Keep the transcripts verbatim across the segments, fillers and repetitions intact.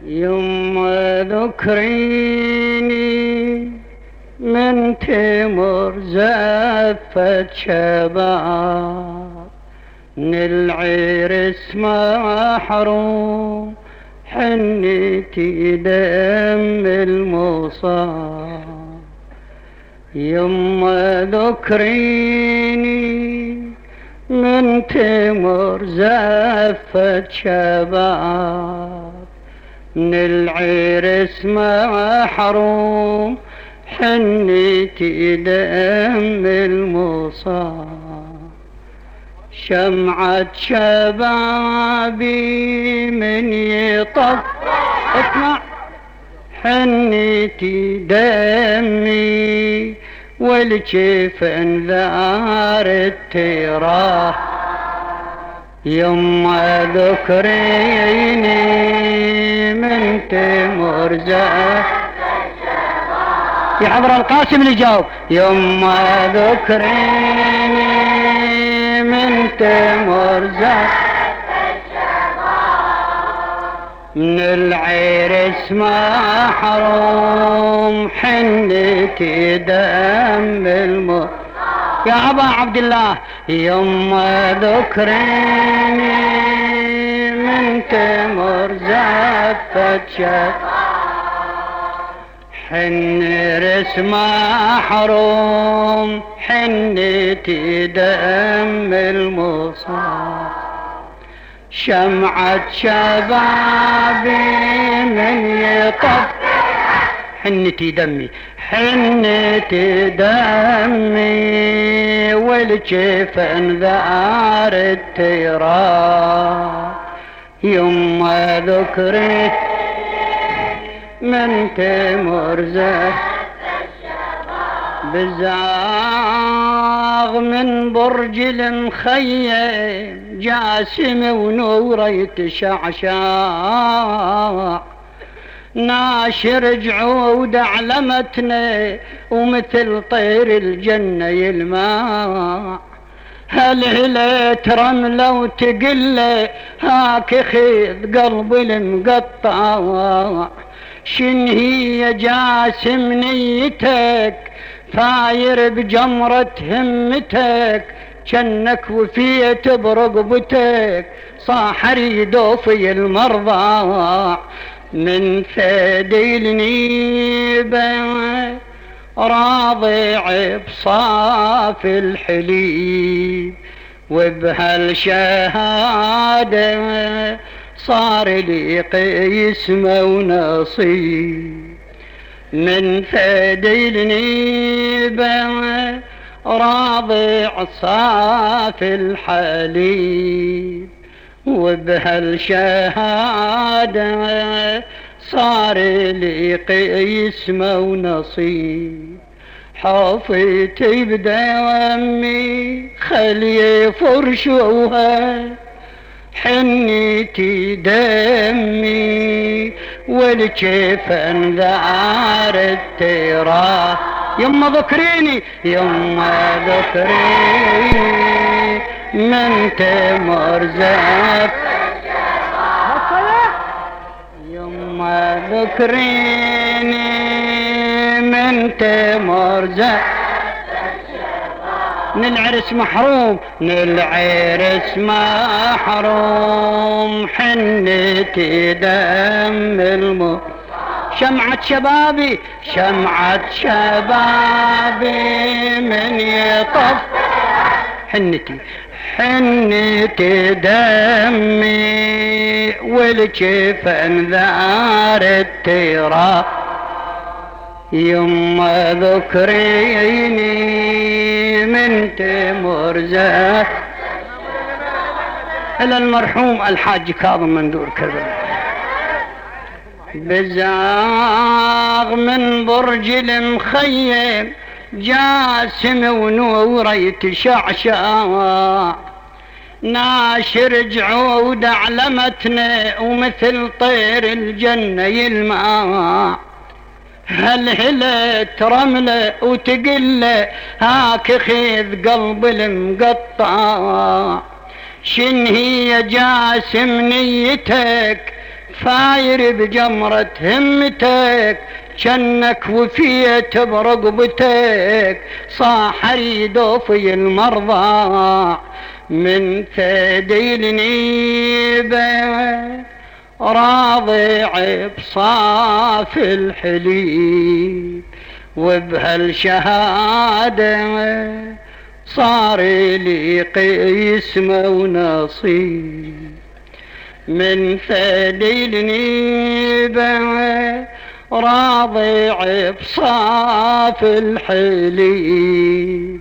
يما ذكريني من تمر زفت شباب من العرس محروم حنتي دم المصاب. يما ذكريني من تمر زفت شباب من العرس محروم حنتي دم المصاب. شمعة شبابي من يطف اسمع حنتي دمي والجفن ذار التراه. يما ذكريني من تمر زفت يا حضر القاسم اللي جاوب. يما ذكريني من تمر زفت من العرس محروم حنتي دم المر يا أبا عبد الله. يما ذكريني من تمر زفت شباب حن رس محروم حنتي دم المصاب. شمعة شبابي من يطف حنتي دمي حنتي دمي والجفن ذار التراب. يما ذكرت من تمر زفت بزاغ من برج المخيم جاسم ونوره يتشعشع ناشر جعود علمتنا ومثل طير الجنة يلمع. هلهلت رملة وتقله هاك خيط قلب المقطع. شن هي جاسم نيتك فاير بجمرة همتك جنك وفيت برقبتك صاح ريدو في المرضى. من ثدي النيبة راضع بصاف الحليب وبهالشهادة صار لي قسمة ونصيب. من ثدي النيبة راضع صاف الحليب وبهالشهادة صار لي قسمة ونصيب. حافيتي بدوامي خلي فرشوها حنيتي دمي والجفن ذار التراب. يما ذكريني يما ذكريني من تمر زفت يما ذكريني من تمر زفت من العرس محروم من العرس محروم حنتي دم المر. شمعة شبابي شمعة شبابي من يطف حنتي حنتي دمي والجفن ذار التراب. يما ذكريني من تمر زفت إلى المرحوم الحاج كاظم مندور كذا. بزاغ من برج المخيم جاسم ونوره يتشعشع ناشر جعود علمتنا ومثل طير الجنة يلمع. هلهلت رملة وتقله هاك خيذ قلب المقطع. شن هي جاسم نيتك فاير بجمرة همتك جنك وفيت برقبتك صاح اريد في المرضى من ثدي النيبة راضع بصاف الحليب وبهالشهادة صار لي قسمة ونصيب من ثدي النيبة راضع بصاف الحليب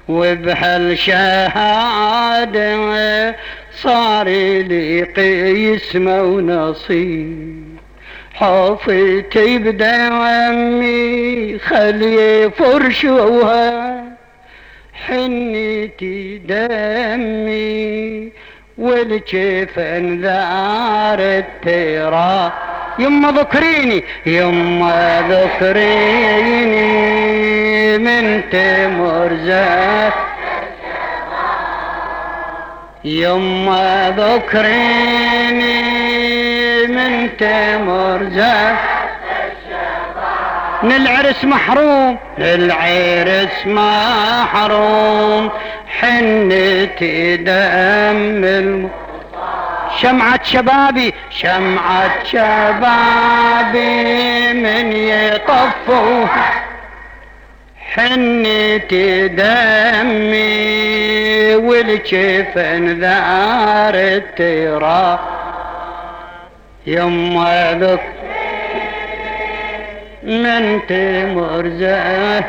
وبهالشهادة صار لي قسمة ونصيب حفيتي بدمي خلي فرشوها حنيتي دمي والجفن ذار التراب يما ذكريني يما ذكريني من تمر زاد يما ذكريني من تمر زاد نالعرس محروم العرس محروم حنتي دم الم شمعة شبابي شمعة شبابي من يطفوها حنتي دمي والجفن ذار التراب يما ذك من تمر زاد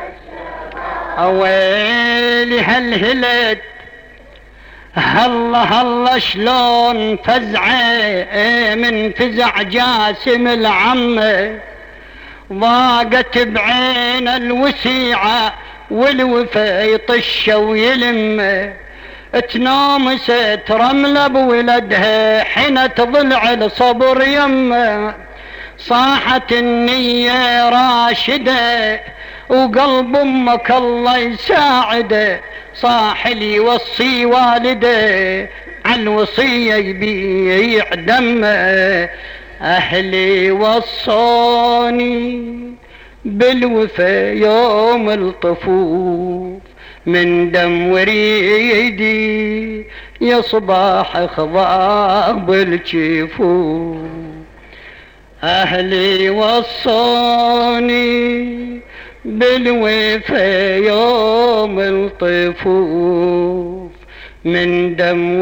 اويلي هالهلت هلا هلا شلون فزعه من فزع جاسم العمه ضاقت بعين الوسيعه والوفا يطش ويلمه تنامست رمله بولدها حين تضلع الصبر يمه صاحت النيه راشده وقلب امك الله يساعده صاح لي وصي والده عالوصيه يبيع دمه اهلي وصوني بالوفا يوم الطفوف من دم وريدي يا صباح خضاب الجفوف اهلي وصوني بالوفا يوم الطفوف من دم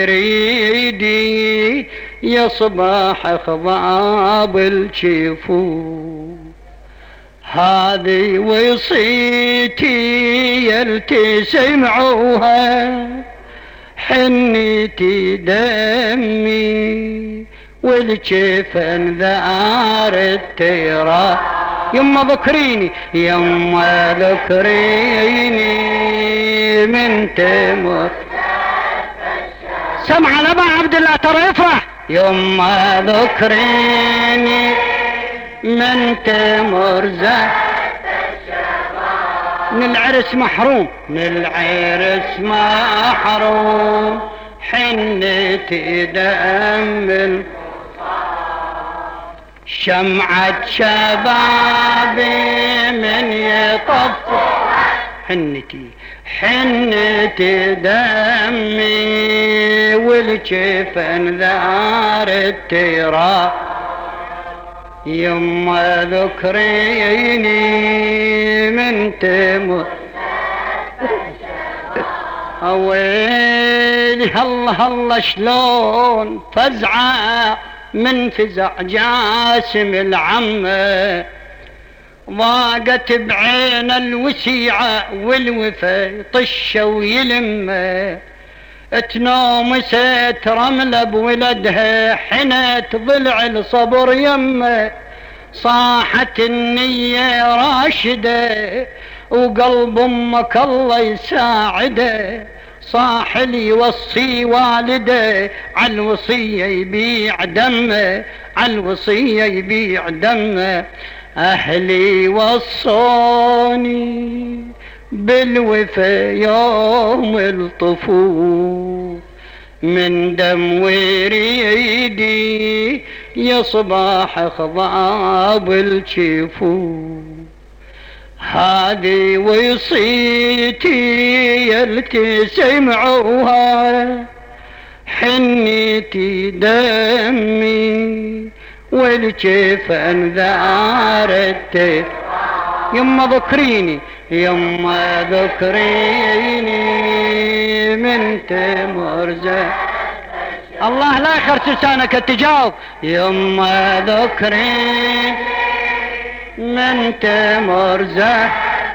وريدي يا صباح خضاب الجفوف هذه وصيتي يلتسمعوها حنيتي دمي والجفن ذار التراب يما ذكريني يما ذكريني من تمر سمع لبا عبد الله ترى يفرح يما ذكريني من تمر زاد من العرس محروم من العرس محروم حنتي دم شمعة شبابي من يطفو حنتي حنتي دمي والجفن ذار التراب يما ذكريني من تمر اويلي هلا هلا شلون فزعه من فزع جاسم العمه ضاقت بعين الوسيعه والوفا يطش ويلمه تنامست رمله بولدها حنت ضلع الصبر يمه صاحت النيه راشده وقلب امك الله يساعده صاح لي وصي والده عالوصيه يبيع دمه عالوصيه يبيع دمه اهلي وصوني بالوفا يوم الطفوف من دم وريدي يصبح خضاب الجفون. هذه وصيتي يلتي سمعوها حنيتي دمي والجفن ذارت. يما ذكريني يما ذكريني من تمرزة. الله لا يخرج لسانك تجاوب. يما ذكريني من تمرزة.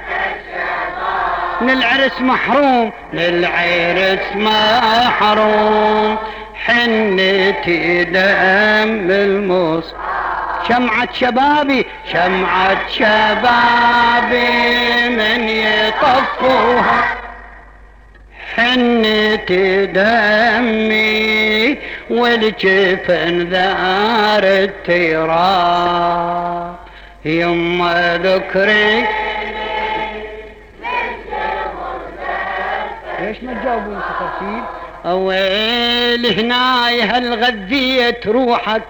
للعرس محروم للعرس محروم حنتي دم المص. شمعة شبابي شمعة شبابي من يطفوها حنتي دمي والجفن ذار التراب. يما ذكري ليش ما تجاوبون ترتيب؟ اويل هناي هل غذيت روحك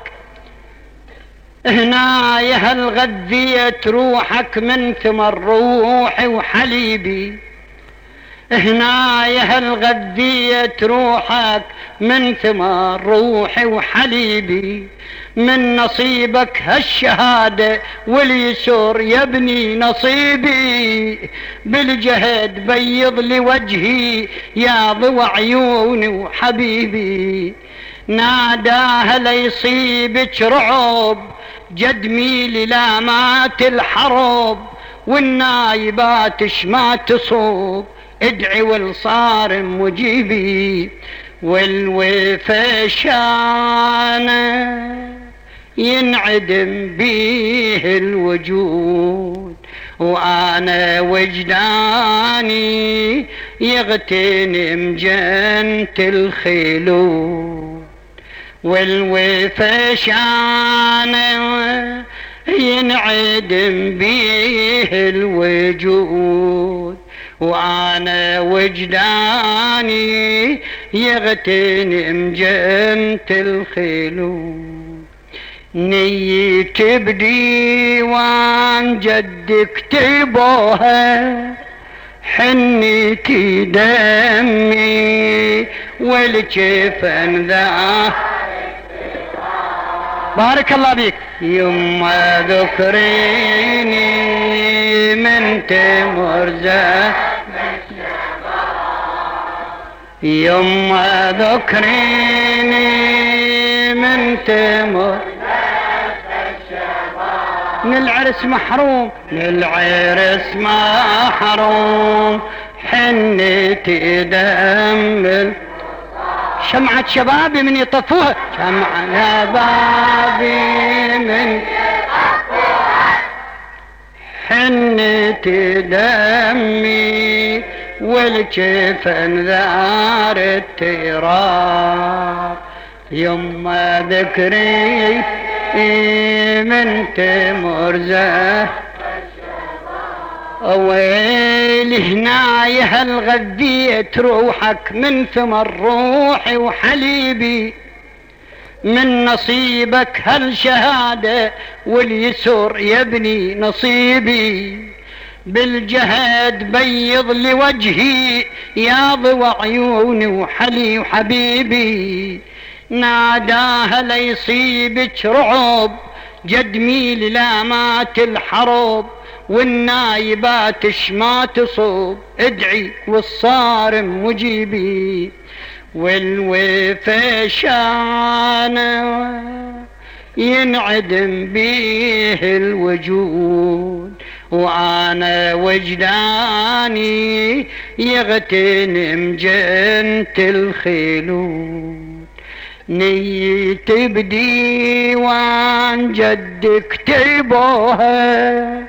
هناي هل غذيت روحك من ثمر روحي وحليبي. هناي هل غذيت روحك من ثمر روحي وحليبي. من نصيبك هالشهادة واليسر يبني نصيبي. بالجهد بيض لي وجهي يا ضوى عيوني وحبيبي. ناداها ليصيبك رعب جد ميلي لا مات الحرب. والنايبات ما تصوب ادعي والصارم مجيبي. والوفشانه ينعدم بيه الوجود وانا وجداني يغتنم جنة الخلود. والوفشانه ينعدم بيه الوجود وانا وجداني يغتنم جنة الخلود. نيت بديوان جدك تبوها حنيتي دمي والجفن ذا. بارك الله بيك. يما ذكريني من تمرزة. يما ذكريني من تمر. للعرس محروم للعرس محروم حنتي دم. شمعة شبابي من يطفوها شمعة شبابي من يطفوها حنتي دمي والجفن ذار التراب. يما ذكري من تمرزة. ويل هناي هل غذيت روحك من ثمر روحي وحليبي. من نصيبك هل شهادة واليسر يبني نصيبي. بالجهد بيض لي وجهي يا ضوى عيوني وحلي وحبيبي. ناداها ليصيبك رعب جد ميلي لا مات الحرب. والنايبات ما تصوب ادعي والصارم مجيبي. والوفشانه ينعدم بيه الوجود وانا وجداني يغتنم جنة الخلود. نيت بديوان جدك تبوها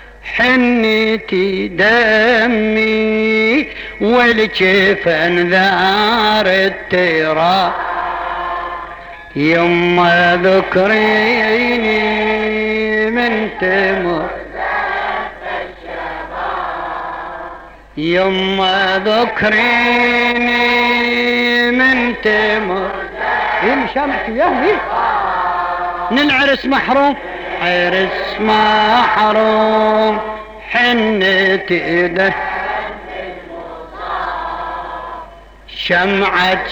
حنتي دمي والجفن ذار التراب. يما ذكريني من تمر. يما ذكريني من تمر. إيه شامك وياهي نالعرس محروم، عرس محروم حنة ايده شمعة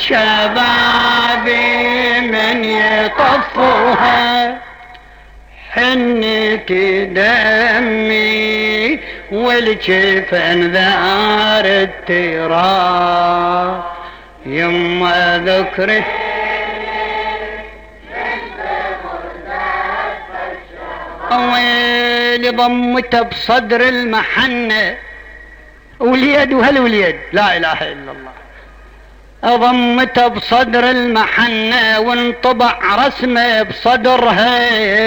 شبابي من يطفوها حنة دمي والجفن ذار التراب يما ذكري ويلي ضمته بصدر المحنة واليد وهالوليد لا اله الا الله ضمته بصدر المحنة وانطبع رسمه بصدرها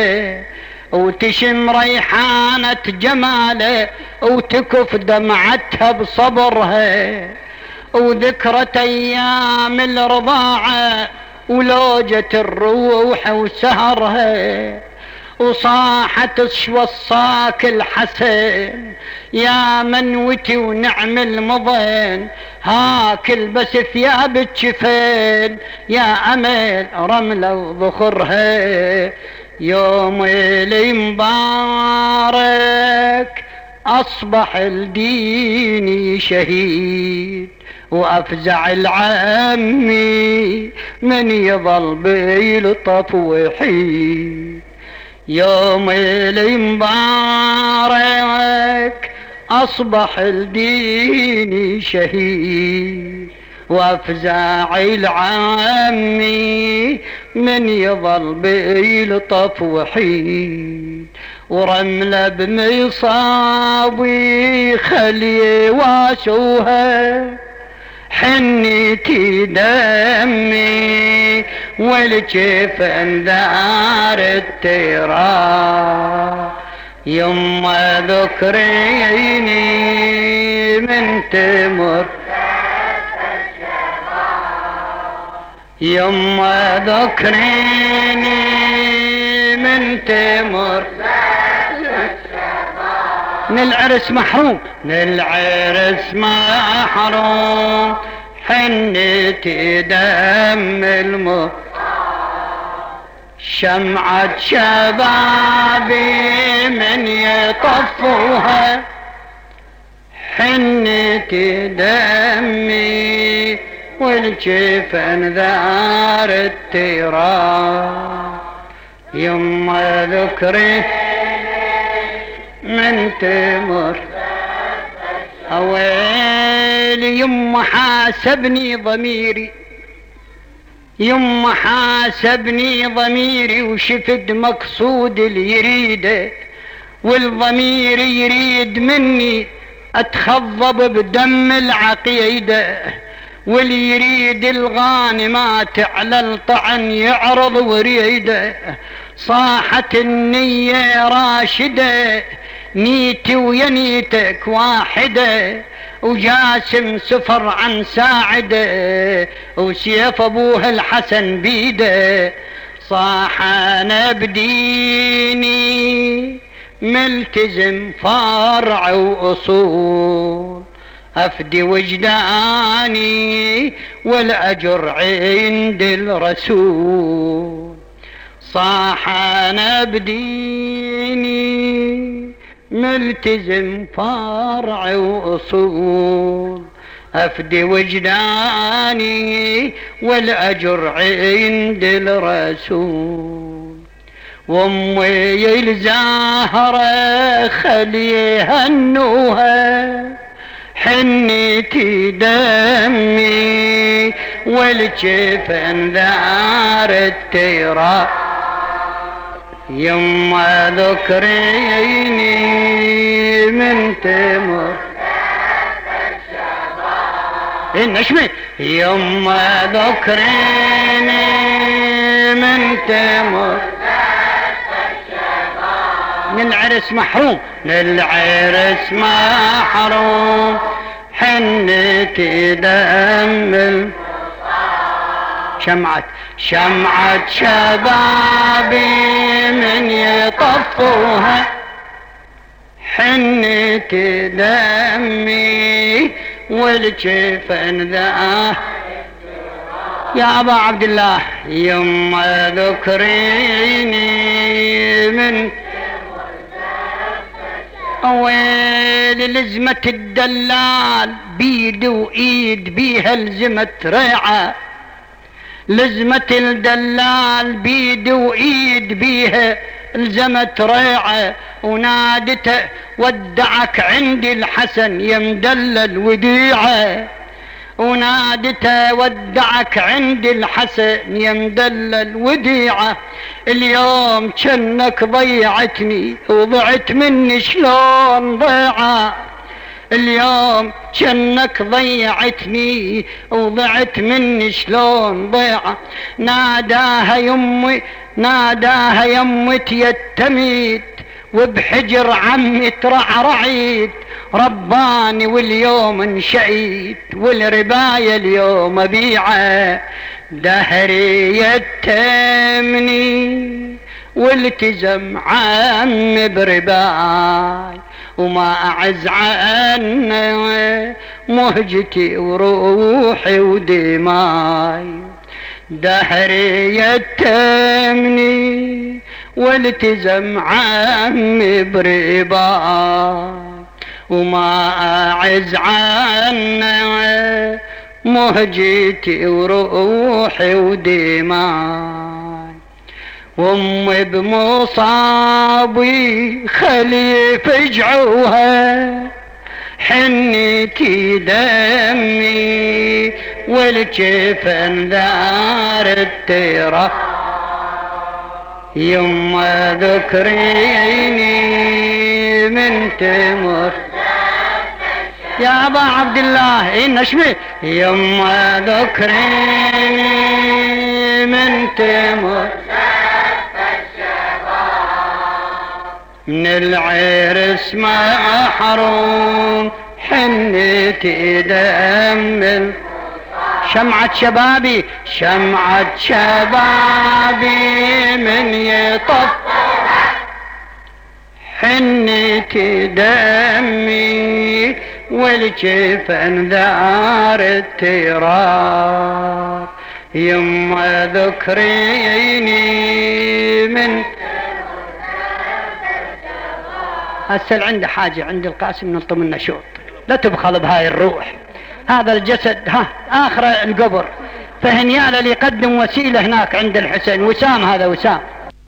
وتشم ريحانة جماله وتكف دمعتها بصبرها وذكرة ايام الرضاعة ولوجة الروح وسهرها وصاحت وصاك الحسن يا منوتي ونعم المضن هاك البس ثياب الجفن يا امل رملة وذخرها يوم لي مبارك اصبح الدين شهيد وافزع العمي من يظل بيلطف وحيد يوم لي مبارك اصبح الدين شهيد وافزع العمي من يظل بيلطف وحيد ورملة بمصابي خلي واسوها حنيتي دمي والجفن ذار التراب يما ذكريني من تمر يما ذكريني من تمر نالعرس محروم نالعرس محروم حنتي دم المر شمعة شبابي من يطفوها حنتي دمي والجفن ذار التراب يما ذكري من تمر اويلي يما حاسبني ضميري يما حاسبني ضميري وشفت مقصود اللي يريده والضمير يريد مني اتخضب بدم العقيده واللي يريد الغانمات على الطعن يعرض وريده صاحت النية راشدة نيتي وينيتك واحدة وجاسم سفر عن ساعدة وسيف ابوه الحسن بيده صاح انا بديني ملتزم فرع واصول افدي وجداني والاجر عند الرسول صاح انا بديني ملتزم فرع واصول افدي وجداني والاجر عند الرسول وامي الزهره خليها النوها حنيتي دمي والجفن ذار التراب يما ذكريني من تمر النشمة يما ذكريني من تمر نالعرس محروم نالعرس محروم حنتي دم شمعة شمعة شبابي من يطفوها حنتي دمي والجفن ذا يا أبا عبد الله يما ذكريني من ويل لزمة الدلال بيد وإيد بيها لزمة ريعة، لزمة الدلال بيد وإيد بيها لزمت ريعة، ونادته ودعك عندي الحسن يا مدلل وديعة، ونادته ودعك عندي الحسن يا مدلل وديعة، اليوم جنك ضيعتني وضعت مني شلون ضيعة، اليوم جنك ضيعتني وضعت مني شلون ضيعة، ناداها يمي ناداها يمي تيتميت وبحجر عمي ترعرعيت، رباني واليوم انشئيت والرباية اليوم ابيعه، دهري يتمني والتزم عمي برباي، وما أعز عنه مهجتي وروحي ودماي، دهري يتمني والتزم عمي برباي، وما أعز عنه مهجتي وروحي ودماي، وامي بمصابي خلي فجعوها حنيتي دمي والجفن ذار الترى، يما ذكريني من تمر يا أبا عبد الله إن شمي، يما ذكريني من تمر من العرس محروم حنيتي دم، شمعة شبابي شمعة شبابي من يطف حنيتي دمي والجفن ذار التراب، يما ذكريني من هسه عنده حاجة عند القاسم نلطم لنا شوط، لا تبخل بهاي الروح، هذا الجسد ها آخر القبر، فهنياله اللي يقدم وسيلة هناك عند الحسين، وسام هذا وسام